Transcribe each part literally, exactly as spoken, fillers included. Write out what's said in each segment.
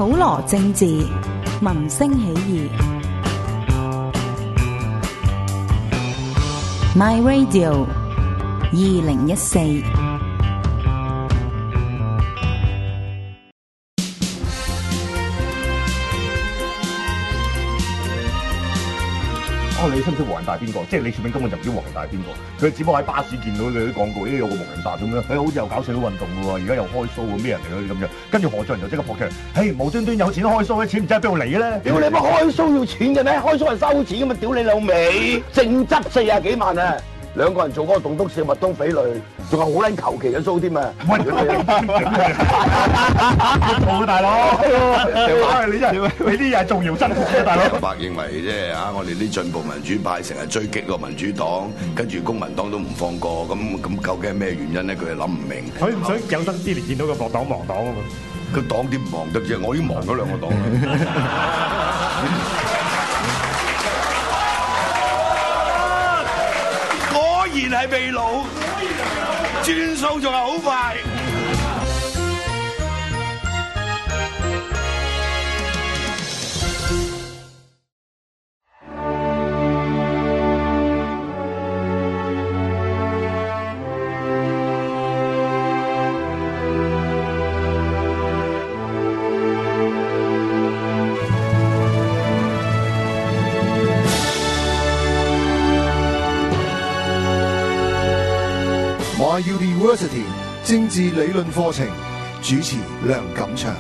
普羅政治，民聲起義。My Radio 二零一四。 哦，你識唔識黃仁達邊個？即係李柱銘根本就唔知黃仁達係邊個，佢只不過喺巴士見到你啲廣告，咦有個黃仁達咁樣，誒好似又搞社會運動嘅喎，而家又開 show 喎，咩人嚟嘅咁樣？跟住何俊仁就即刻撲出嚟，嘿無端端有錢開 show 嘅錢唔知喺邊度嚟嘅咧？ 屌你乜開 show 要錢嘅咩？開 show 係收錢嘅嘛？屌你老味，淨質四廿幾萬啊！兩個人做嗰個棟篤笑麥當匪類，仲係好撚求其嘅 show 添啊！ 喂，好大佬，你真係你啲嘢係重要真嘅，大佬。 白認為即係啊，我哋啲進步民主派成日追擊個民主黨，跟住公民黨都唔放過，咁咁究竟係咩原因咧？佢係諗唔明。 所以唔想有生之年見到個黨亡黨啊嘛？ 個黨點亡得啫？我已經亡咗兩個黨啦。果然係未老，轉數仲係好快。 My University 政治理論課程主持梁錦祥。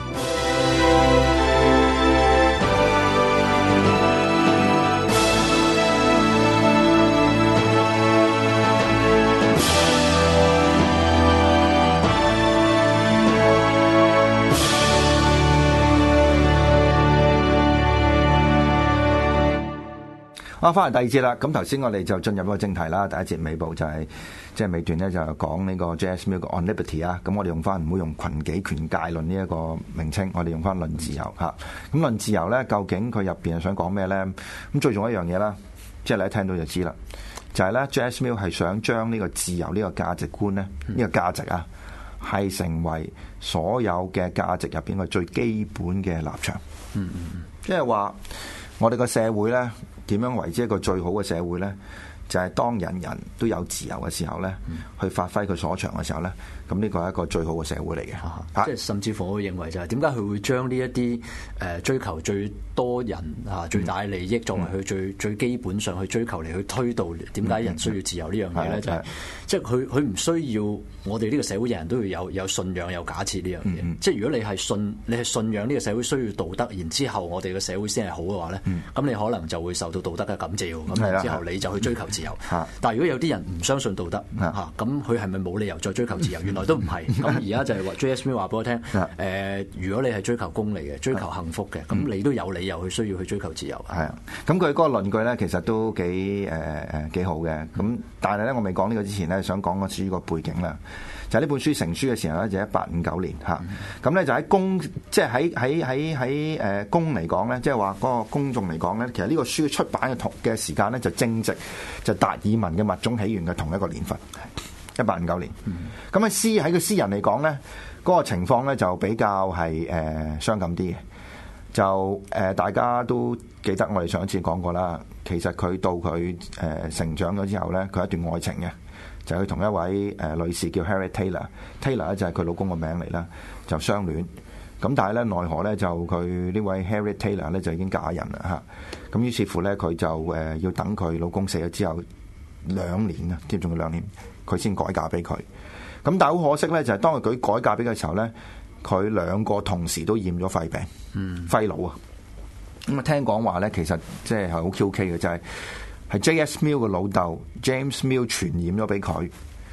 啊，翻嚟第二節啦。咁頭先我哋就進入個正題啦。第一節尾部就係、是、即係尾段咧，就講呢個 J S Mill 嘅 On Liberty 啊。咁我哋用翻唔好用群己權界論呢一個名稱，我哋用翻論自由嚇。咁論自由咧，究竟佢入邊係想講咩咧？咁最重要一樣嘢啦，即係你一聽到就知啦，就係、是、咧 J S Mill 係想將呢個自由呢個價值觀咧，呢、嗯、個價值啊，係成為所有嘅價值入邊嘅最基本嘅立場。嗯嗯，即係話我哋個社會咧。點樣為之一個最好嘅社會呢？就係、是、當人人都有自由嘅時候呢，嗯、去發揮佢所長嘅時候呢，咁呢個係一個最好嘅社會嚟嘅。 啊啊、即係甚至乎我會認為就係點解佢會將呢一啲誒追求最多人啊最大利益作為佢最、嗯、最基本上去追求嚟去推導點解人需要自由呢樣嘢呢？就係即係佢佢唔需要我哋呢個社會人人都要有有信仰有假設呢樣嘢。嗯、即係如果你係信你係信仰呢個社會需要道德，然之後我哋嘅社會先係好嘅話呢，咁、嗯、你可能就會受到道德嘅感召，咁、嗯、之後你就去追求自由。嗯、但係如果有啲人唔相信道德嚇，咁佢係咪冇理由再追求自由？原來都唔係。咁而家就係話 J S Mill 話俾我聽，誒、呃，如果你係追求公理嘅、追求幸福嘅，咁、嗯、你都有理由去需要去追求自由。 係啊，咁佢嗰個論據咧，其實都幾誒誒幾好嘅。咁但係咧，我未講呢個之前咧，想講個書個背景啦。就係、是、呢本書成書嘅時候咧，就一八五九年嚇。咁咧、嗯、就喺公，即係喺喺喺喺誒公嚟講咧，即係話嗰個公眾嚟講咧，其實呢個書出版嘅同嘅時間咧，就正值就達爾文嘅物種起源嘅同一個年份。一八五九年，咁喺詩喺個詩人嚟講咧，嗰、那個情況咧就比較係誒、呃、傷感啲嘅。就誒、呃、大家都記得我哋上一次講過啦。其實佢到佢誒、呃、成長咗之後咧，佢一段愛情嘅，就係佢同一位誒、呃、女士叫 Harriet Taylor，Taylor 咧就係佢老公個名嚟啦，就相戀。咁但係咧奈何咧就佢呢位 Harriet Taylor 咧就已經嫁人啦嚇。咁於是乎咧佢就誒、呃、要等佢老公死咗之後兩年啊，接仲要兩年。佢先改嫁俾佢，咁但係好可惜咧，就係、是、當佢舉改嫁俾佢嘅時候咧，佢兩個同時都染咗肺病，嗯、肺癆啊。咁啊，聽講話咧，其實即係好 Q K 嘅，就係、是、係 J S Mill 嘅老豆 James Mill 傳染咗俾佢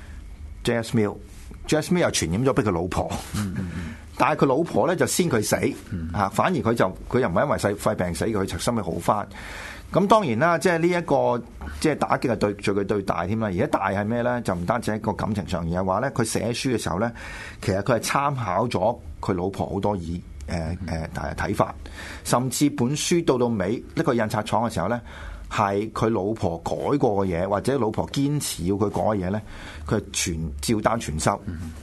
，J S Mill，J S Mill 又傳染咗俾佢老婆，嗯嗯、但係佢老婆咧就先佢死，嚇、嗯，反而佢就佢又唔係因為肺肺病死，佢就心理好翻。咁當然啦，即係呢一個即係打擊係對住佢對大添啦。而家大係咩咧？就唔單止喺個感情上，而係話咧，佢寫書嘅時候咧，其實佢係參考咗佢老婆好多意誒誒大嘅睇法，甚至本書到到尾呢個印刷廠嘅時候咧，係佢老婆改過嘅嘢，或者老婆堅持要佢改嘅嘢咧，佢係全照單全收。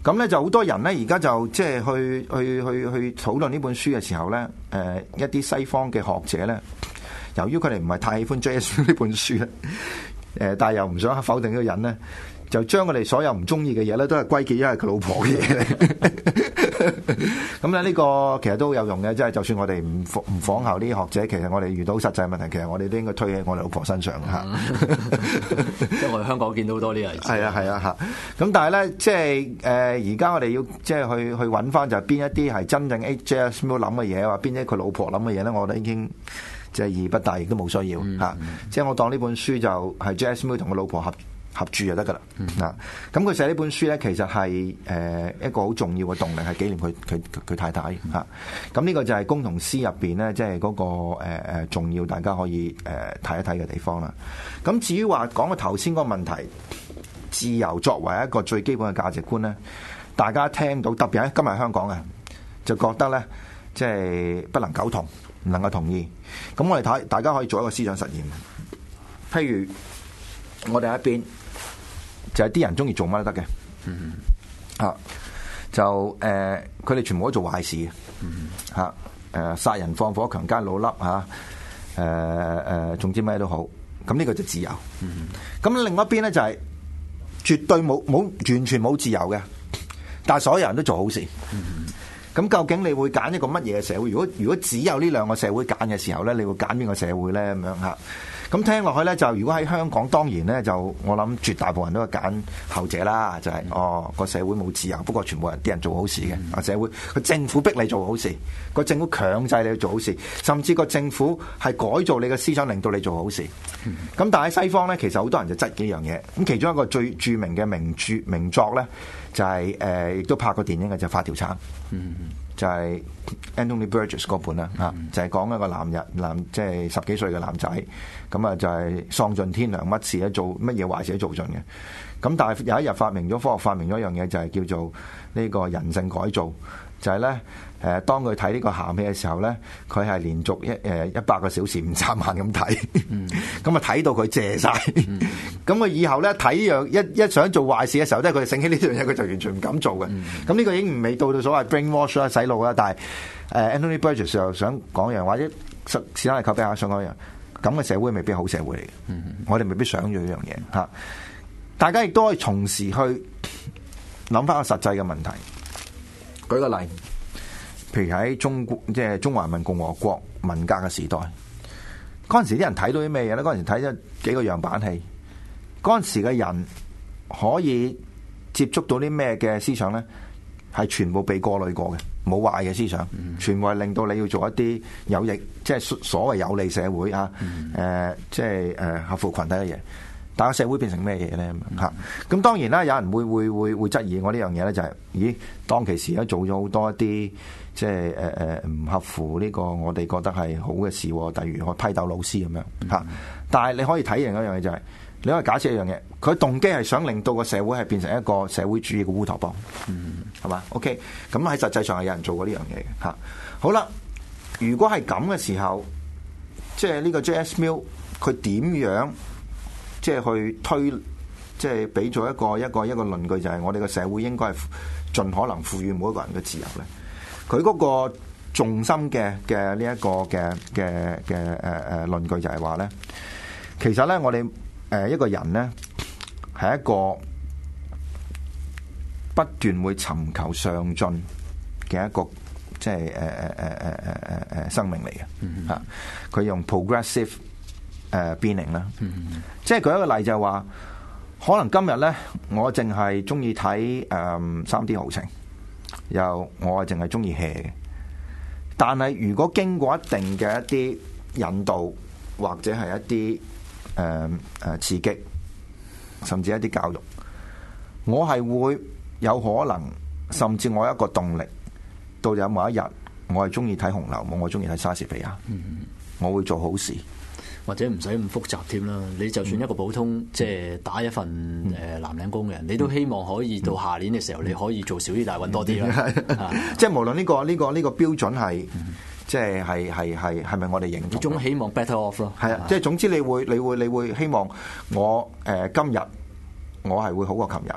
咁咧就好多人咧，而家就即係去去去去討論呢本書嘅時候咧，誒、呃、一啲西方嘅學者咧，由於佢哋唔係太喜歡 J S 呢本書咧，誒、呃、但係又唔想否定呢個人咧，就將佢哋所有唔中意嘅嘢咧，都係歸結於係佢老婆嘅嘢嚟。咁咧呢個其實都好有用嘅，即係就算我哋唔唔仿效呢啲學者，其實我哋遇到實際問題，其實我哋都應該推喺我哋老婆身上嚇。 即係我哋香港見到好多呢啲例子。 係啊係啊嚇。咁但係咧，即係誒而家我哋要即係去去揾翻就係邊一啲係真正 J S Mill 諗嘅嘢，話邊啲佢老婆諗嘅嘢咧，我覺得已經即係意義不大，亦都冇需要嚇。嗯嗯、即係我當呢本書就係 J S Mill 同佢老婆合合著就得噶啦，嗱、嗯，咁佢寫呢本書咧，其實係誒、呃、一個好重要嘅動力，係紀念佢佢佢太太嚇。咁、嗯、呢、啊、個就係公同私入邊咧，即係嗰個誒、呃、重要，大家可以誒睇、呃、一睇嘅地方啦。咁至於話講個頭先嗰個問題，自由作為一個最基本嘅價值觀咧，大家聽到特別喺今日香港嘅，就覺得咧即係不能苟同，唔能夠同意。咁我哋睇大家可以做一個思想實驗，譬如我哋一邊。就係啲人中意做乜都得嘅，嗯、啊，就誒，佢、呃、哋全部都做壞事嘅，嚇、嗯，誒、呃，殺人放火、強姦老笠嚇，誒、呃、誒、呃，總之咩都好，咁呢個就自由。咁、嗯、另外一邊咧就係絕對冇冇完全冇自由嘅，但係所有人都做好事。咁、嗯、究竟你會揀一個乜嘢嘅社會？如果如果只有呢兩個社會揀嘅時候咧，你會揀邊個社會咧？咁樣嚇。咁聽落去咧，就如果喺香港，當然咧就我諗絕大部分人都係揀後者啦，就係、是、哦個社會冇自由，不過全部人啲人做好事嘅，啊、嗯、社會個政府逼你做好事，個政府強制你去做好事，甚至個政府係改造你嘅思想，令到你做好事。咁、嗯、但係喺西方咧，其實好多人就質疑呢樣嘢。咁其中一個最著名嘅名著名作咧，就係、是、誒，亦、呃、都拍過電影嘅就係《發條橙》。嗯就係 Anthony Burgess 嗰本啦，嚇、嗯、就係、是、講一個男人男即係、就是、十幾歲嘅男仔，咁啊就係喪盡天良，乜事咧做乜嘢壞事都做盡嘅。咁但係有一日發明咗科學發明咗一樣嘢，就係叫做呢個人性改造，就係咧誒，當佢睇呢個鹹戲嘅時候咧，佢係連續一誒一百個小時唔眨眼咁睇，咁啊睇到佢謝晒。咁佢、嗯、以後咧睇樣一一想做壞事嘅時候，即係佢醒起呢樣嘢，佢就完全唔敢做嘅。咁呢、嗯、個已經唔未到到所謂 brainwash 啦、洗腦啦，但係誒、呃、Anthony Burgess 又想講一樣，或者史史丹利寇比亞想講一樣，咁嘅社會未必好社會嚟嘅。嗯、我哋未必想要呢樣嘢嚇。大家亦都可以從時去諗翻個實際嘅問題。舉個例，譬如喺中國即係中華人民共和國文革嘅時代，嗰陣時啲人睇到啲咩嘢咧？嗰陣時睇咗幾個樣板戲，嗰陣時嘅人可以接觸到啲咩嘅思想咧？係全部被過濾過嘅，冇壞嘅思想，全部係令到你要做一啲有益，即係所謂有利社會啊，誒、呃，即係誒合乎群體嘅嘢。但係社會變成咩嘢咧？嚇、嗯！咁當然啦，有人會會會會質疑我呢樣嘢咧，就係、是，咦？當其時咧做咗好多一啲即係誒誒唔合乎呢個我哋覺得係好嘅事，例如我批鬥老師咁樣嚇。嗯、但係你可以睇另一樣嘢就係、是，你可以假設一樣嘢，佢動機係想令到個社會係變成一個社會主義嘅烏托邦，係嘛、嗯、？OK，咁喺實際上係有人做過呢樣嘢嘅嚇。好啦，如果係咁嘅時候，即係呢個 J S Mill 佢點樣？即係去推，即係俾咗一個一個一個論據，就係我哋嘅社會應該係盡可能賦予每一個人嘅自由咧。佢嗰個重心嘅嘅呢一個嘅嘅嘅誒誒論據就係話咧，其實咧我哋誒一個人咧係一個不斷會尋求上進嘅一個即係誒誒誒誒誒誒誒生命嚟嘅嚇。佢用 progressive。誒變形啦，即係舉一個例就係話，可能今日咧，我淨係中意睇誒三 D 豪情，又我淨係中意 hea 嘅。但係如果經過一定嘅一啲引導，或者係一啲誒誒刺激，甚至一啲教育，我係會有可能，甚至我有一個動力，到有某一日，我係中意睇《紅樓夢》，我中意睇莎士比亞，我會做好事。 或者唔使咁複雜添啦，你就算一個普通即係打一份誒藍領工嘅人，你都希望可以到下年嘅時候，你可以做少啲，但係揾多啲啦。 即係無論呢個呢個呢個標準係，即係係係係係咪我哋認同？ 總希望 better off 咯。係啊， 即係總之你會你會你會希望我誒今日我係會好過琴日，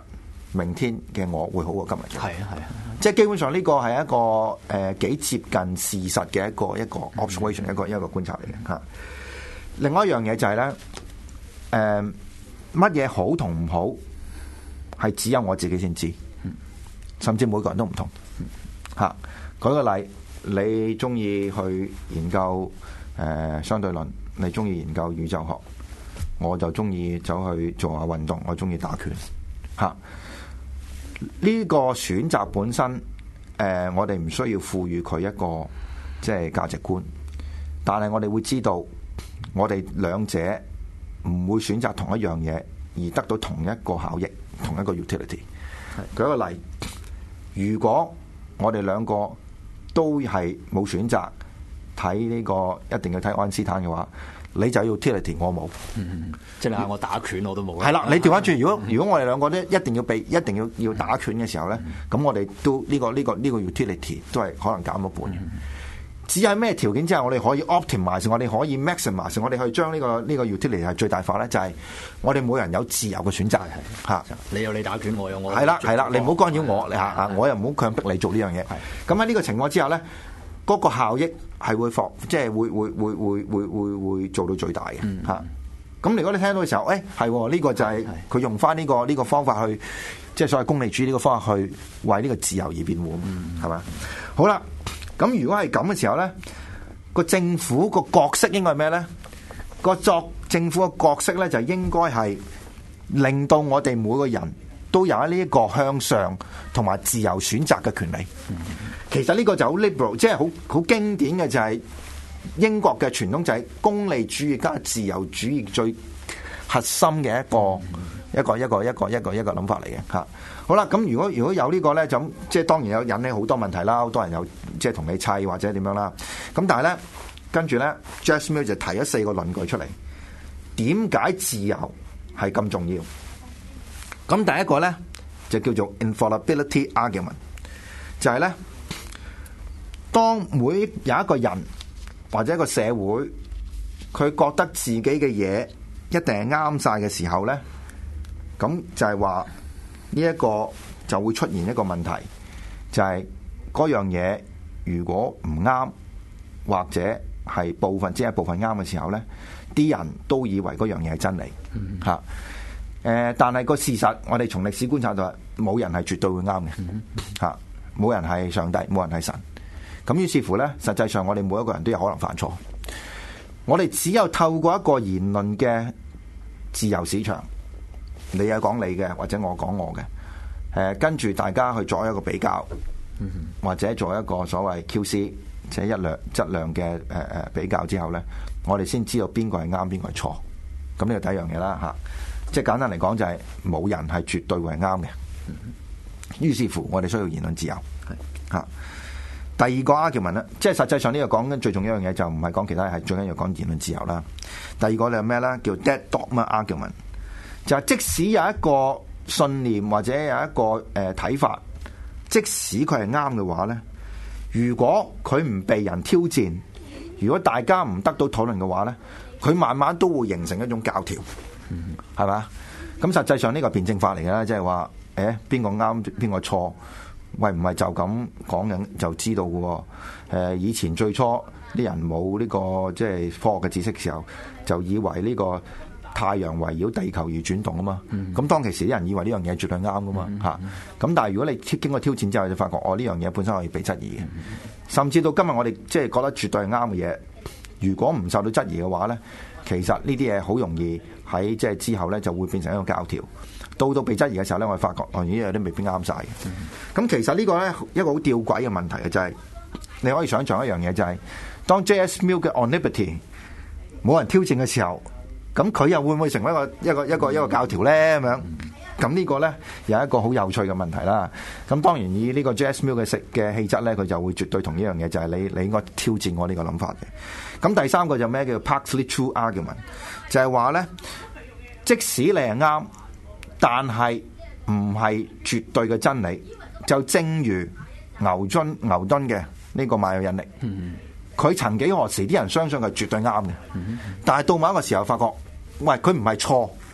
明天嘅我會好過今日嘅。 係啊係啊， 即係基本上呢個係一個誒幾、呃、接近事實嘅一個一個 observation、嗯、一個一個觀察嚟嘅嚇。另外一樣嘢就係、是、咧，誒乜嘢好同唔好係只有我自己先知，甚至每個人都唔同嚇。舉個例，你中意去研究誒、呃、相對論，你中意研究宇宙學，我就中意走去做下運動，我中意打拳嚇。呢個選擇本身，誒、呃，我哋唔需要賦予佢一個即係價值觀，但係我哋會知道，我哋兩者唔會選擇同一樣嘢而得到同一個效益，同一個 utility。舉個例，如果我哋兩個都係冇選擇睇呢個，一定要睇愛因斯坦嘅話，你就要 utility， 我冇， 嗯，即係你嗌我打拳我都冇。 係啦，你調翻轉，如果如果我哋兩個都一定要被一定要要打拳嘅時候咧，咁、嗯、我哋都呢、這個呢、這個呢、這個 utility 都係可能減一半嘅。嗯、只係咩條件之下，我哋可以 optimize，我哋可以 maximize，我哋去將呢、這個呢、這個 utility 係最大化咧，就係、是、我哋每人有自由嘅選擇嚇。 你有你打拳，我有我。 係啦係啦，你唔好干擾我，你嚇嚇，我又唔好強迫你做呢樣嘢。咁喺呢個情況之下咧，嗰、那個效益係會放，即係會會會會會會會做到最大嘅嚇。咁、嗯、如果你聽到嘅時候，誒係呢個就係佢用翻呢、這個呢、這個方法去，即係所謂功利主義呢個方法去為呢個自由而辯護，係嘛、嗯？好啦，咁如果係咁嘅時候咧，個政府個角色應該係咩咧？個作政府嘅角色咧就應該係令到我哋每個人都有呢一個向上同埋自由選擇嘅權利。嗯、其實呢個就好 liberal， 即係好好經典嘅就係英國嘅傳統，就係功利主義加自由主義最核心嘅一個、嗯、一個一個一個一個一個諗法嚟嘅嚇。好啦，咁如果如果有呢個咧，就即係當然有引起好多問題啦，好多人有即係同你砌或者點樣啦。咁但係咧，跟住咧 Jack Mill 就提咗四個論據出嚟，點解自由係咁重要？咁第一個咧就叫做 infallibility argument， 就係咧，當每有一個人或者一個社會，佢覺得自己嘅嘢一定係啱晒嘅時候咧，咁就係話呢一個就會出現一個問題，就係嗰樣嘢如果唔啱，或者係部分只係部分啱嘅時候咧，啲人都以為嗰樣嘢係真理嚇。嗯誒、呃，但係個事實，我哋從歷史觀察到，冇人係絕對會啱嘅，嚇，冇人係上帝，冇人係神。咁於是乎咧，實際上我哋每一個人都有可能犯錯。我哋只有透過一個言論嘅自由市場，你有講你嘅，或者我講我嘅，誒、呃，跟住大家去作一個比較，或者做一個所謂 Q C， 即係一量質量嘅誒誒比較之後咧，我哋先知道邊個係啱，邊個係錯。咁呢個第一樣嘢啦，嚇。即係簡單嚟講，就係冇人係絕對會係啱嘅。於是乎，我哋需要言論自由。係嚇。第二個 argument 咧，即係實際上呢個講緊最重要一樣嘢，就唔係講其他，係最緊要講言論自由啦。第二個你係咩咧？叫 dead dogma argument， 就係即使有一個信念或者有一個誒睇法，即使佢係啱嘅話咧，如果佢唔被人挑戰，如果大家唔得到討論嘅話咧，佢慢慢都會形成一種教條。係嘛？咁實際上呢個辯證法嚟嘅啦，即係話，誒邊個啱邊個錯？喂，唔係就咁講緊就知道嘅喎。誒，以前最初啲人冇呢個即係科學嘅知識嘅時候，就以為呢個太陽圍繞地球而轉動啊嘛。咁、嗯、當其時啲人以為呢樣嘢絕對啱噶嘛嚇。咁、嗯、但係如果你經過挑戰之後，就發覺哦，呢樣嘢本身可以被質疑嘅。甚至到今日我哋即係覺得絕對係啱嘅嘢，如果唔受到質疑嘅話咧，其實呢啲嘢好容易喺即係之後咧就會變成一個教條。到到被質疑嘅時候咧，我哋發覺哦，呢啲有啲未必啱晒嘅。咁、嗯、其實呢個咧一個好吊詭嘅問題嘅就係、是，你可以想象一樣嘢就係、是，當 J S Mill 嘅 Omnipotence 冇人挑戰嘅時候，咁佢又會唔會成為一個一個一個一個教條咧咁樣？咁呢個咧有一個好有趣嘅問題啦。咁當然以呢個 J S Mill 嘅食嘅氣質咧，佢就會絕對同呢樣嘢就係、是、你你應該挑戰我呢個諗法嘅。咁第三個就咩叫 Partly True Argument， 就係話咧，即使你係啱，但係唔係絕對嘅真理。就正如牛津牛頓嘅呢個萬有引力，佢、嗯、曾幾何時啲人相信佢係絕對啱嘅，嗯、但係到某一個時候發覺，喂，佢唔係錯，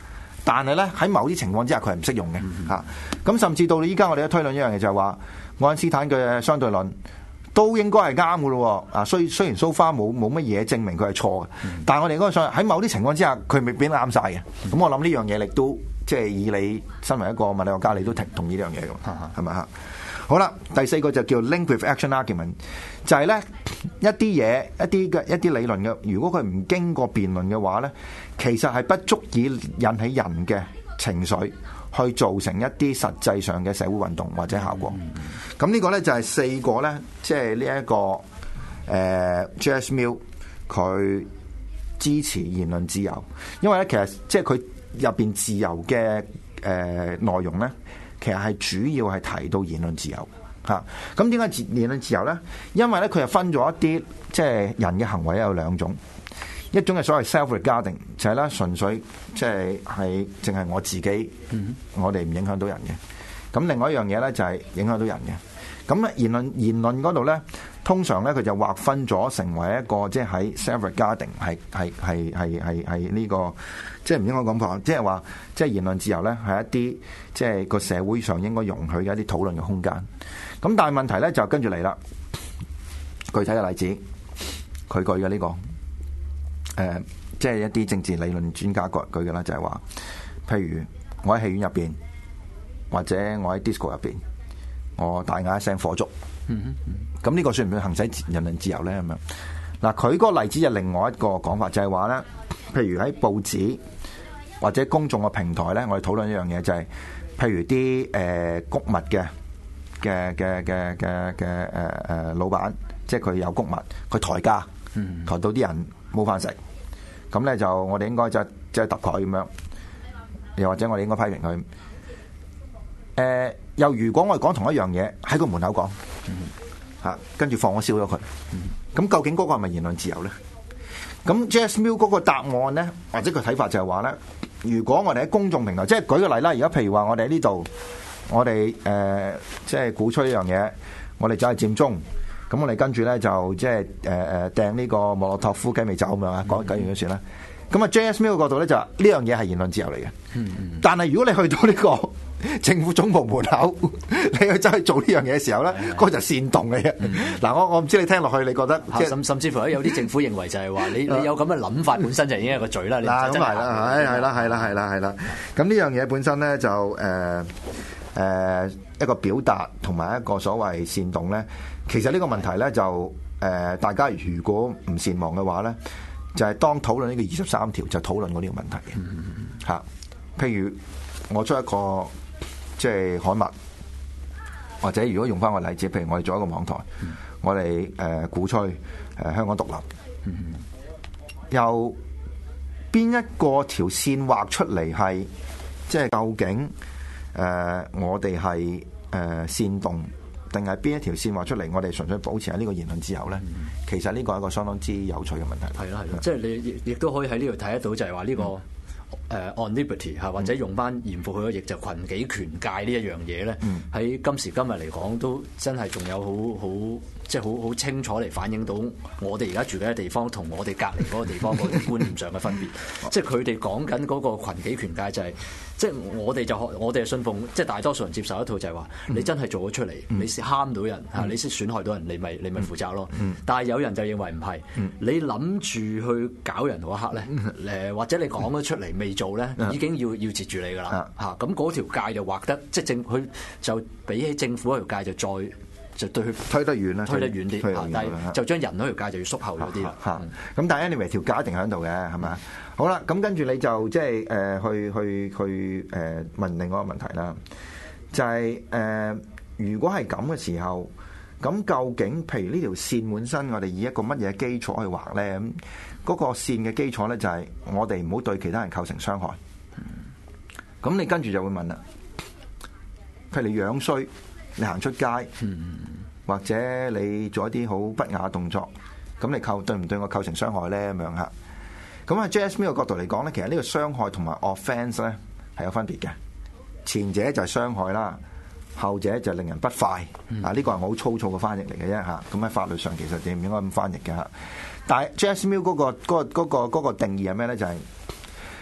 但係咧喺某啲情況之下佢係唔適用嘅嚇。咁、啊、甚至到依家我哋都推論一樣嘢就係話愛因斯坦嘅相對論都應該係啱嘅咯。啊，雖雖然 so far 冇冇乜嘢證明佢係錯嘅，嗯、但係我哋嗰個上喺某啲情況之下佢未必啱晒嘅。咁、嗯、我諗呢樣嘢亦都即係以你身為一個物理學家，你都同同意呢樣嘢嘅，係咪啊？好啦，第四個就叫 link with action argument， 就係咧一啲嘢、一啲嘅一啲理論嘅，如果佢唔經過辯論嘅話咧，其實係不足以引起人嘅情緒，去造成一啲實際上嘅社會運動或者效果。咁呢個咧就係四個咧，即係呢一個誒、呃、J S Mill 佢支持言論自由，因為咧其實即係佢入邊自由嘅誒內容咧。其實係主要係提到言論自由嚇，咁點解言論自由咧？因為咧佢係分咗一啲即係人嘅行為有兩種，一種係所謂 self-regarding， 就係咧純粹即係係淨係我自己，嗯、我哋唔影響到人嘅。咁另外一樣嘢咧就係影響到人嘅。咁言論言論嗰度咧，通常咧佢就劃分咗成為一個即係喺 self-regarding 係係係係係係呢個。即係唔應該咁講，即係話，即係言論自由咧，係一啲即係個社會上應該容許嘅一啲討論嘅空間。咁但係問題咧就跟住嚟啦，具體嘅例子，佢舉嘅呢個，誒、呃，即係一啲政治理論專家舉舉嘅啦，就係話，譬如我喺戲院入邊，或者我喺 disco 入邊，我大嗌一聲火燭，咁呢、嗯嗯、個算唔算行使言論自由咧？咁樣嗱，佢嗰個例子就另外一個講法，就係話咧，譬如喺報紙。或者公眾嘅平台咧，我哋討論一樣嘢就係、是，譬如啲誒谷物嘅嘅嘅嘅嘅嘅誒誒老闆，即係佢有谷物，佢抬價，抬到啲人冇飯食，咁咧就我哋應該就即係揼佢咁樣，又或者我哋應該批評佢。誒、呃，又如果我哋講同一樣嘢喺個門口講，嚇，跟住放火燒咗佢，咁究竟嗰個係咪言論自由咧？咁 J S Mill 嗰個答案咧，或者個睇法就係話咧，如果我哋喺公眾平台，即係舉個例啦，而家譬如話我哋喺呢度，我哋誒、呃、即係鼓吹呢樣嘢，我哋走去佔中，咁我哋跟住咧就即係誒誒掟呢個莫洛托夫雞尾酒咁樣啊，講緊完咗算啦。咁啊 J S Mill 嘅角度咧就話呢樣嘢係言論自由嚟嘅，嗯嗯但係如果你去到呢、這個政府總部門口，你去走去做呢樣嘢嘅時候咧，嗰就煽動嘅啫。嗱，我我唔知你聽落去，你覺得甚甚至乎有啲政府認為就係話，你你有咁嘅諗法本身就已經係個罪啦。 嗱，咁係啦，係係啦，係啦，係啦，係啦。咁呢樣嘢本身咧就誒誒、呃呃、一個表達同埋一個所謂煽動咧，其實呢個問題咧就誒、呃、大家如果唔善忘嘅話咧，就係、是、當討論呢個二十三條就討論過呢個問題嘅嚇。譬如我出一個。即係刊物，或者如果用翻個例子，譬如我哋做一個網台，嗯、我哋誒、呃、鼓吹誒、呃、香港獨立，嗯、由邊一個條線畫出嚟係，即係究竟誒、呃、我哋係誒煽動，定係邊一條線畫出嚟？我哋純粹保持喺呢個言論自由咧？嗯、其實呢個係一個相當之有趣嘅問題。 係啦係啦，即係你亦亦都可以喺呢度睇得到，就係話呢個。嗯誒、uh, on liberty 嚇，或者用翻嚴復佢個譯就群己權界呢一樣嘢咧，喺、嗯、今時今日嚟講都真係仲有好好即係好好清楚嚟反映到我哋而家住緊嘅地方同我哋隔離嗰個地方嗰啲觀念上嘅分別。即係佢哋講緊嗰個群己權界就係、是，即係我哋就我哋係信奉，即係大多數人接受一套就係話，你真係做咗出嚟，嗯、你先蝦到人嚇，嗯、你先損害到人，你咪你咪負責咯。嗯、但係有人就認為唔係，嗯、你諗住去搞人嗰一刻咧，誒或者你講咗出嚟未做咧，已經要要截住你噶啦嚇。咁嗰條界就劃得，即係政佢就比起政府嗰條界就再。就對佢推得遠啦， 推得遠啲，但係就將人嗰條界就要縮後咗啲啦。嚇， 咁但係 anyway 條界一定喺度嘅，係咪？好啦，咁跟住你就即係誒去去去誒問另外一個問題啦，就係誒如果係咁嘅時候，咁究竟譬如呢條線本身，我哋以一個乜嘢基礎去畫咧？咁嗰個線嘅基礎咧就係我哋唔好對其他人構成傷害。咁你跟住就會問啦，譬如你樣衰。你行出街，嗯、或者你做一啲好不雅嘅動作，咁你構對唔對我構成傷害咧？咁樣嚇，咁喺 J S Mill 嘅角度嚟講咧，其實呢個傷害同埋 offence 咧係有分別嘅。前者就係傷害啦，後者就係令人不快。嗯、啊，呢個係我好粗糙嘅翻譯嚟嘅啫嚇。咁喺法律上其實你唔應該咁翻譯嘅嚇。但係 J S Mill 嗰個嗰個嗰個嗰個定義係咩咧？就係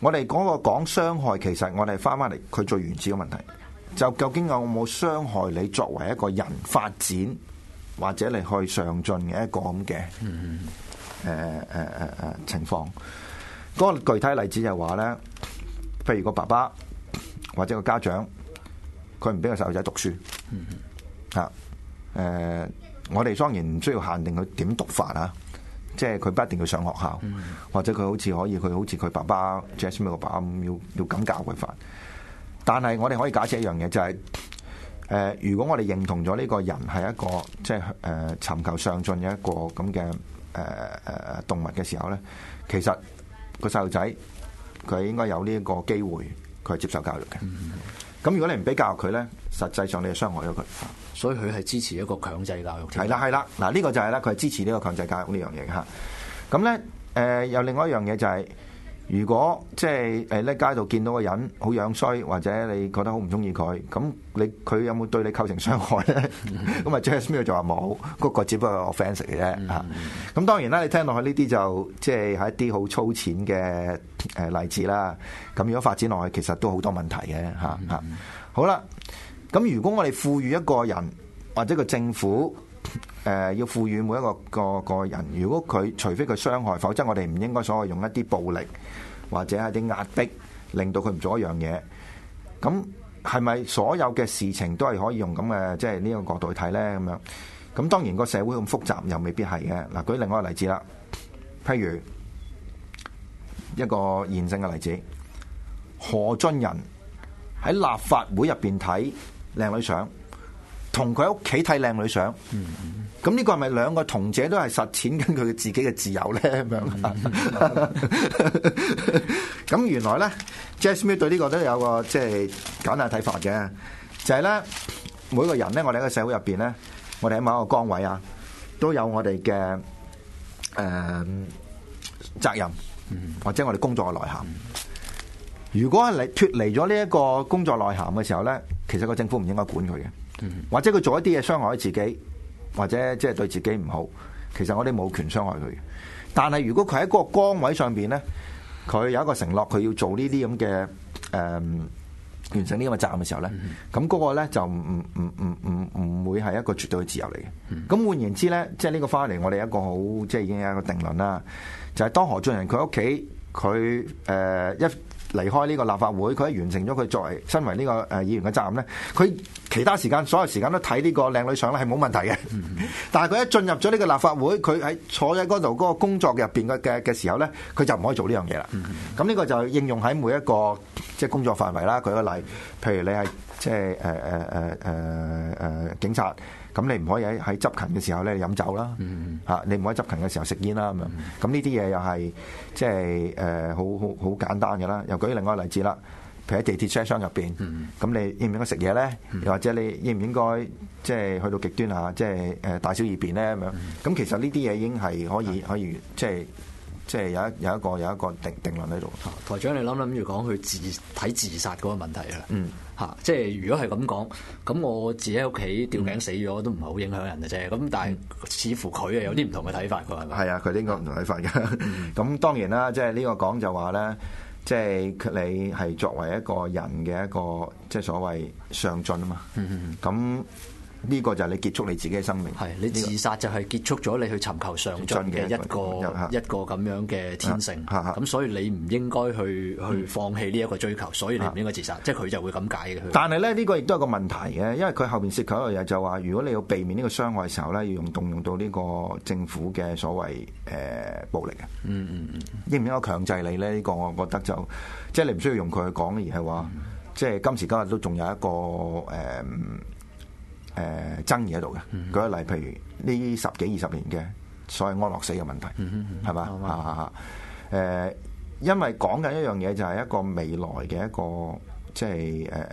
我哋嗰個講傷害，其實我哋翻翻嚟佢最原始嘅問題，就究竟有冇傷害你作為一個人發展或者你去上進嘅一個咁嘅誒誒誒誒情況。嗰、那個具體例子就係話咧，譬如個爸爸或者個家長，佢唔俾個細路仔讀書，嚇誒、呃，我哋當然唔需要限定佢點讀法啊。即係佢不一定要上學校，嗯、或者佢好似可以，佢好似佢爸爸 Jasmine 個爸爸咁，要要咁教佢法。但係我哋可以假設一樣嘢，就係、是、誒、呃，如果我哋認同咗呢個人係一個即係誒尋求上進嘅一個咁嘅誒誒動物嘅時候咧，其實個細路仔佢應該有呢一個機會，佢係接受教育嘅。咁、嗯、如果你唔俾教育佢咧，實際上你係傷害咗佢。 所以佢係支持一個強制教育。 係啦係啦，嗱呢、這個就係咧，佢係支持呢個強制教育呢樣嘢嚇。咁咧誒，有另外一樣嘢就係、是，如果即係誒喺街度見到個人好樣衰，或者你覺得好唔中意佢，咁你佢有冇對你構成傷害咧？咁啊 Jasmine 就話冇，嗰個只不過係 offence 嚟嘅嚇。咁當然啦，你聽落去呢啲就即係係一啲好粗淺嘅誒例子啦。咁如果發展落去，其實都好多問題嘅嚇嚇。好啦。咁如果我哋賦予一個人或者個政府誒、呃、要賦予每一個個個人，如果佢除非佢傷害，否則我哋唔應該所謂用一啲暴力或者係啲壓迫，令到佢唔做一樣嘢。咁係咪所有嘅事情都係可以用咁嘅即係呢個角度去睇咧？咁樣咁當然個社會咁複雜，又未必係嘅。嗱，舉另外一個例子啦，譬如一個現成嘅例子，何俊仁喺立法會入邊睇靚女相，同佢喺屋企睇靚女相，咁呢、嗯嗯、個係咪兩個同者都係實踐緊佢自己嘅自由咧？咁樣，咁原來咧 Jasmine 對呢個都有個即係簡單嘅睇法嘅，就係、是、咧每個人咧，我哋喺個社會入邊咧，我哋喺某一個崗位啊，都有我哋嘅誒責任，或者我哋工作嘅內涵。如果係你脫離咗呢一個工作內涵嘅時候咧，其實個政府唔應該管佢嘅，或者佢做一啲嘢傷害自己，或者即係對自己唔好，其實我哋冇權傷害佢嘅。但係如果佢喺嗰個崗位上邊咧，佢有一個承諾，佢要做呢啲咁嘅誒完成呢咁嘅責任嘅時候咧，咁嗰、嗯、個咧就唔唔唔唔唔會係一個絕對嘅自由嚟嘅。咁、嗯、換言之咧，即係呢個翻嚟我哋一個好即係已經有一個定論啦，就係、是、當何俊仁佢屋企佢誒一離開呢個立法會，佢喺完成咗佢作為身為呢個誒議員嘅責任咧，佢其他時間所有時間都睇呢個靚女相咧係冇問題嘅。嗯、但係佢一進入咗呢個立法會，佢喺坐喺嗰度嗰個工作入邊嘅嘅嘅時候咧，佢就唔可以做呢樣嘢啦。咁呢、嗯、個就應用喺每一個即係工作範圍啦。舉個例，譬如你係即係誒誒誒誒誒警察。咁你唔可以喺喺執勤嘅時候咧飲酒啦，嚇、嗯、你唔可以執勤嘅時候食煙啦咁樣。咁呢啲嘢又係即係誒好好好簡單嘅啦。又舉另外一個例子啦，譬如喺地鐵車廂入邊，咁、嗯、你應唔應該食嘢咧？又、嗯、或者你應唔應該即係去到極端嚇，即係誒大小二便咧咁樣？咁、嗯、其實呢啲嘢已經係可以可以即係即係有一有一個有一個定定論喺度。 台長，你諗諗住講佢自睇自殺嗰個問題啦。嗯。嚇！即係如果係咁講，咁我自己喺屋企吊頸死咗都唔係好影響人嘅啫。咁但係似乎佢係有啲唔同嘅睇法，佢係咪？係啊，佢應該唔同睇法嘅。咁當然啦，即係呢個講就話咧，即係你係作為一個人嘅一個即係所謂上進啊嘛。咁呢個就係你結束你自己嘅生命。係你自殺就係結束咗你去尋求上進嘅一個一個咁樣嘅天性。咁所以你唔應該去去放棄呢一個追求，所以你唔應該自殺。即係佢就會咁解嘅。但係咧呢個亦都係個問題嘅，因為佢後邊涉及一個嘢就話，如果你要避免呢個傷害嘅時候咧，要用動用到呢個政府嘅所謂誒暴力嘅。嗯嗯嗯。應唔應該強制你咧？呢個我覺得就即係你唔需要用佢去講，而係話即係今時今日都仲有一個誒。誒、呃、爭議喺度嘅，舉個例，譬如呢十幾二十年嘅所謂安樂死嘅問題，係嘛？嚇嚇嚇！誒，因為講緊一樣嘢就係一個未來嘅一個即係誒誒誒誒誒誒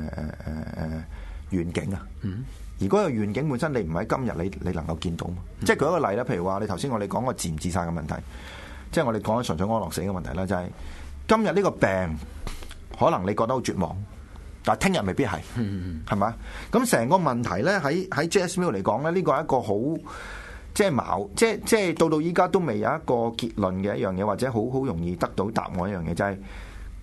願景啊。嗯、而嗰個願景本身你唔喺今日你你能夠見到嘛？嗯、即係舉一個例啦，譬如話你頭先我哋講個自唔自殺嘅問題，即係我哋講緊純粹安樂死嘅問題啦，就係、是、今日呢個病可能你覺得好絕望。但係聽日未必係，係嘛？咁成個問題咧，喺喺 Jasmine 嚟講咧，呢個係一個好即係矛，即係即係到到依家都未有一個結論嘅一樣嘢，或者好好容易得到答案一樣嘢，就係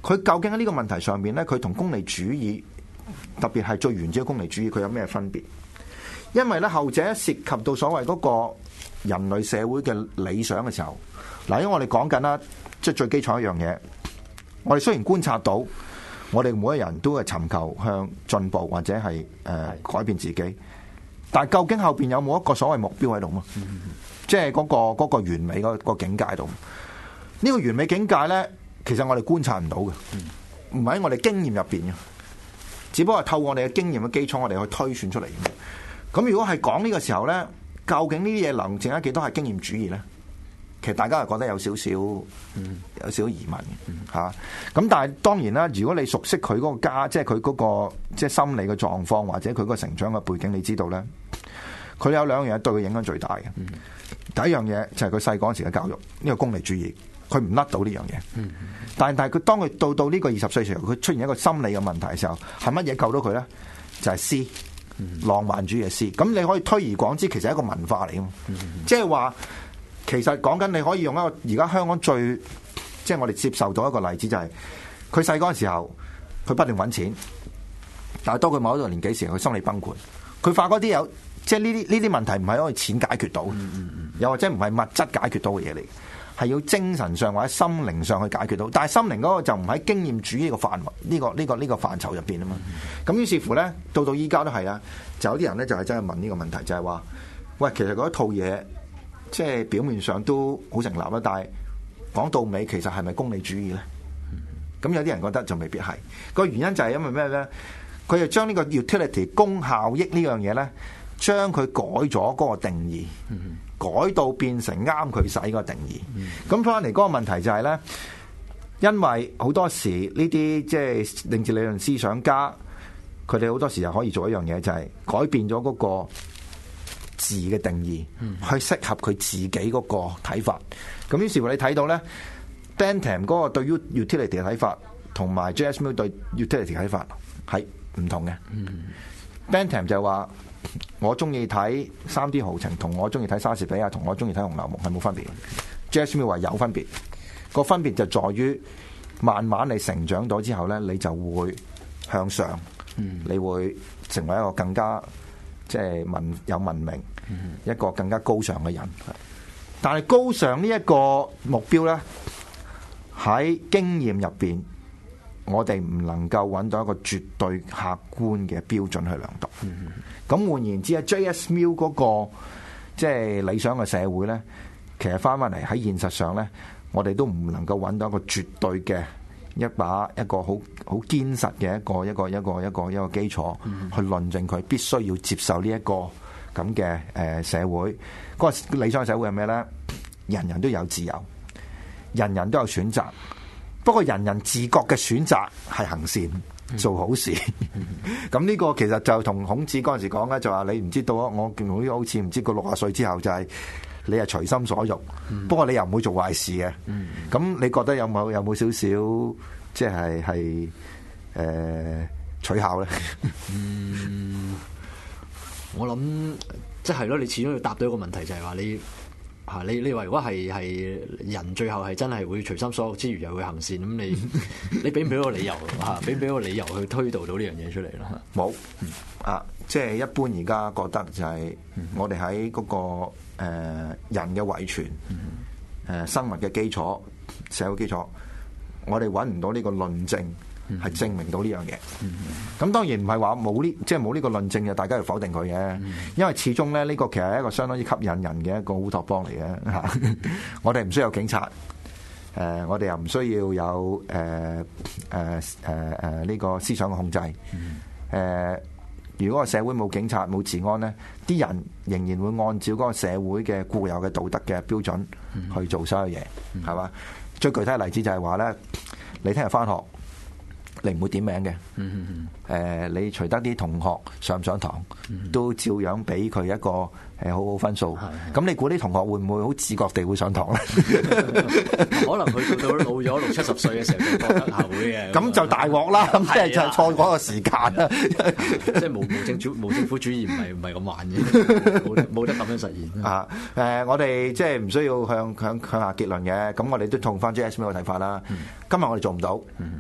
佢究竟喺呢個問題上面咧，佢同功利主義，特別係最原始嘅功利主義，佢有咩分別？因為咧後者涉及到所謂嗰個人類社會嘅理想嘅時候，嗱，因為我哋講緊啦，即係最基礎一樣嘢，我哋雖然觀察到，我哋每一個人都係尋求向進步或者係誒、呃、改變自己，但係究竟後邊有冇一個所謂目標喺度嘛？嗯、即係嗰、嗰個、嗰個完美嗰個境界度。呢、呢個完美境界咧，其實我哋觀察唔到嘅，唔喺我哋經驗入邊嘅，只不過係透過我哋嘅經驗嘅基礎，我哋去推算出嚟嘅。咁如果係講呢個時候咧，究竟呢啲嘢能剩得幾多係經驗主義咧？其實大家係覺得有少少，嗯、有少少疑問嘅嚇。咁、嗯、但係當然啦，如果你熟悉佢嗰個家，即係佢嗰個即係心理嘅狀況，或者佢嗰個成長嘅背景，你知道咧，佢有兩樣嘢對佢影響最大嘅。嗯、第一樣嘢就係佢細個嗰時嘅教育，呢、呢個功利主義，佢唔甩到呢樣嘢。嗯、但係但係佢當佢到到呢個二十歲時候，佢出現一個心理嘅問題嘅時候，係乜嘢救到佢咧？就係、是、詩。浪漫主義嘅詩，咁你可以推而廣之，其實係一個文化嚟嘅嘛。即係話，其實講緊你可以用一個而家香港最，即係我哋接受到一個例子，就係佢細個嘅時候，佢不斷揾錢，但係當佢某一個年紀時，佢心理崩潰，佢發覺啲有，即係呢啲呢啲問題唔係可以錢解決到，又或者唔係物質解決到嘅嘢嚟。係要精神上或者心靈上去解決到，但係心靈嗰個就唔喺經驗主義呢個範圍呢、呢個呢、呢個呢、呢個範疇入邊啊嘛。咁於是乎咧，到到依家都係啦，就有啲人咧就係真係問呢個問題，就係、是、話：喂，其實嗰一套嘢即係表面上都好成立啦，但係講到尾其實係咪功利主義咧？咁有啲人覺得就未必係。個原因就係因為咩咧？佢就將呢個 utility 功效益呢樣嘢咧，將佢改咗嗰個定義。改到變成啱佢使個定義，咁翻嚟嗰個問題就係咧，因為好多時呢啲即係政治理論思想家，佢哋好多時就可以做一樣嘢，就係、是、改變咗嗰個字嘅定義，嗯、去適合佢自己嗰個睇法。咁於是乎你睇到咧 Bentham 嗰個對於 utility 嘅睇法，同埋 J S Mill 對 utility 嘅睇法係唔同嘅。嗯、Bentham 就話。我中意睇三 D 豪情，同我中意睇莎士比亞，同我中意睇紅樓夢係冇分別嘅。J S Mill 話有分別，個分別就在於慢慢你成長咗之後咧，你就會向上，嗯、你會成為一個更加即係文有文明，嗯、一個更加高尚嘅人。但係高尚呢一個目標咧，喺經驗入邊，我哋唔能夠揾到一個絕對客觀嘅標準去量度。咁換、嗯、言之啊 ，J S Mill 嗰個即係理想嘅社會咧，其實翻翻嚟喺現實上咧，我哋都唔能夠揾到一個絕對嘅一把一個好好堅實嘅一個一個一個一個一個基礎、嗯、去論證佢必須要接受呢一個咁嘅誒社會。嗰、嗰個理想嘅社會係咩咧？人人都有自由，人人都有選擇。不過人人自覺嘅選擇係行善做好事，咁呢個其實就同孔子嗰陣時講咧，就話你唔知道啊，我見好似唔知個六十歲之後就係你係隨心所欲，不過你又唔會做壞事嘅。咁你覺得有冇有冇少少即係係誒取巧咧？ 嗯，我諗即係咯，你始終要答到一個問題，就係話你。嚇！你你話如果係係人最後係真係會隨心所欲之餘又會行善，咁你你俾唔俾個理由嚇？俾唔俾個理由去推導到呢樣嘢出嚟啦？ 冇啊！即係一般而家覺得就係我哋喺嗰個、呃、人嘅遺傳、誒、呃、生物嘅基礎、社會基礎，我哋揾唔到呢個論證。係證明到呢樣嘢，咁、嗯、當然唔係話冇呢，即係冇呢個論證嘅，大家要否定佢嘅，嗯、因為始終咧呢、呢個其實係一個相當之吸引人嘅一個烏托邦嚟嘅嚇。我哋唔需要有警察，誒、呃、我哋又唔需要有誒誒誒誒呢個思想嘅控制，誒、嗯呃、如果個社會冇警察冇治安咧，啲人仍然會按照嗰個社會嘅固有嘅道德嘅標準去做所有嘢，係嘛、嗯？最具體嘅例子就係話咧，你聽日返學。你唔會點名嘅，誒、嗯呃，你隨得啲同學上唔上堂，嗯、都照樣俾佢一個誒、呃、好好分數。咁你估啲同學會唔會好自覺地會上堂咧？ 可能佢到到老咗六七十歲嘅時候就覺得係會嘅。咁就大鑊啦！咁即係就係錯嗰個時間啦。 即係無無政主無政府主義唔係唔係咁慢嘅，冇冇得咁樣實現。 啊，誒、呃，我哋即係唔需要向向向下結論嘅。咁我哋都同翻 J S Mill 嘅睇法啦。嗯、今日我哋做唔到。嗯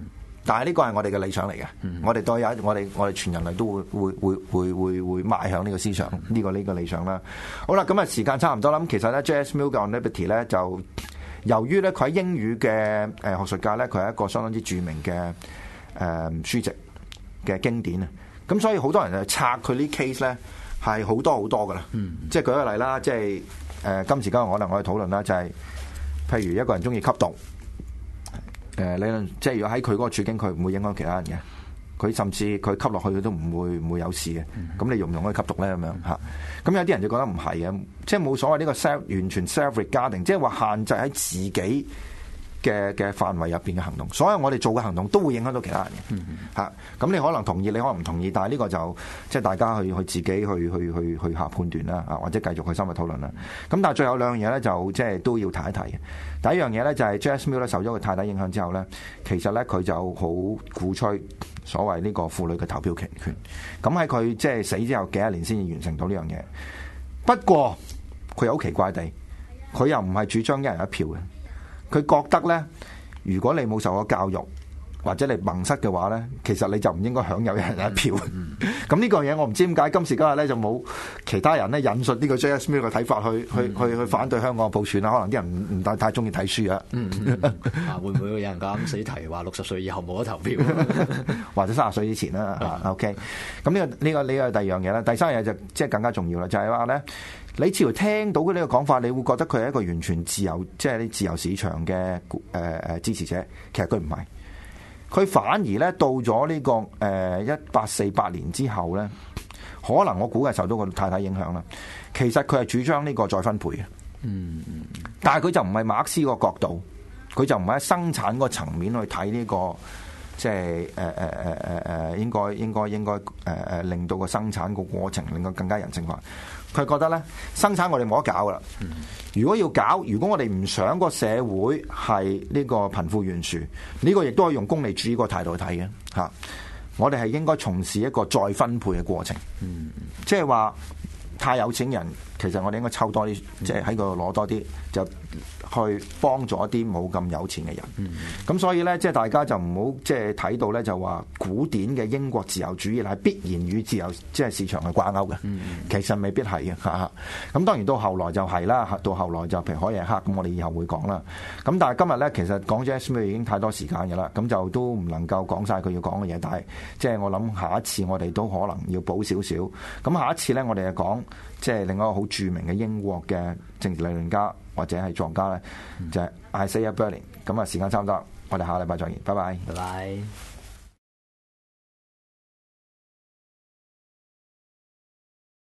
但係呢個係我哋嘅理想嚟嘅，嗯、我哋都有我哋我哋全人類都會會會會會會邁向呢個思想，呢、呢個呢、呢個理想啦。好啦，咁啊時間差唔多啦。咁其實咧 J S Mill 嘅 On Liberty 咧就由於咧佢喺英語嘅誒學術界咧，佢係一個相當之著名嘅誒、呃、書籍嘅經典啊。咁所以好多人就拆佢呢 case 咧係好多好多噶啦。嗯、即係舉個例啦，即係誒、呃、今時今日可能我哋討論啦，就係、是、譬如一個人中意吸毒。誒理論即係如果喺佢嗰個處境，佢唔會影響其他人嘅。佢甚至佢吸落去，佢都唔會唔會有事嘅。咁、嗯、你容唔容可以吸毒咧？咁樣嚇。咁有啲人就覺得唔係嘅，即係冇所謂呢個 self 完全 self-regarding，即係話限制喺自己嘅嘅範圍入邊嘅行動。所有我哋做嘅行動都會影響到其他人嘅嚇。咁、嗯、你可能同意，你可能唔同意，但係呢個就即係大家去去自己去去去去下判斷啦，啊或者繼續去深入討論啦。咁但係最後兩樣嘢咧，就即係都要提一提嘅。第一樣嘢咧就係 J S Mill 咧受咗佢太太影響之後咧，其實咧佢就好鼓吹所謂呢個婦女嘅投票權權。咁喺佢即係死之後幾多年先至完成到呢樣嘢。不過佢又好奇怪地，佢又唔係主張一人一票嘅。佢覺得咧，如果你冇受過教育或者你蒙塞嘅話咧，其實你就唔應該享有一人一票。咁呢、嗯、個嘢我唔知點解今時今日咧就冇其他人咧引述呢個 J S Mill 嘅睇法去去、嗯、去去反對香港嘅普選啦。可能啲人唔唔太太中意睇書啊。嗯嗯、 啊會唔會有人咁死提話六十歲以後冇得投票， 或者三十歲以前啦？啊 OK。咁呢個呢、呢個呢、呢個第二樣嘢啦。第三樣嘢就即係更加重要啦，就係話咧。你似乎聽到嘅呢個講法，你會覺得佢係一個完全自由，即係啲自由市場嘅誒誒支持者。其實佢唔係，佢反而咧到咗呢、這個誒一八四八年之後咧，可能我估係受到個太太影響啦。其實佢係主張呢個再分配嘅，嗯，但係佢就唔係馬克思個角度，佢就唔係喺生產嗰個層面去睇呢、這個，即係誒誒誒誒誒，應該應該應該誒誒，令到個生產個過程令到更加人性化。佢覺得咧，生產我哋冇得搞噶啦。如果要搞，如果我哋唔想個社會係呢個貧富懸殊，呢個亦都可以用功利主義個態度去睇嘅嚇。我哋係應該從事一個再分配嘅過程，即係話太有錢人，其實我哋應該抽多啲，即係喺度攞多啲，就去幫助一啲冇咁有錢嘅人。咁、嗯、所以咧，即係大家就唔好即係睇到咧，就話古典嘅英國自由主義係必然與自由即係市場係掛鈎嘅。嗯、其實未必係嘅嚇。咁當然到後來就係啦，到後來就譬如海耶克咁，我哋以後會講啦。咁但係今日咧，其實講 J S Mill 已經太多時間嘅啦，咁就都唔能夠講晒佢要講嘅嘢。但係即係我諗下一次我哋都可能要補少少。咁下一次咧，我哋就講即係另外一個好著名嘅英國嘅政治理論家或者係作家咧，就係 Isaiah Berlin。咁啊，時間差唔多，我哋下個禮拜再見，拜拜， 拜拜。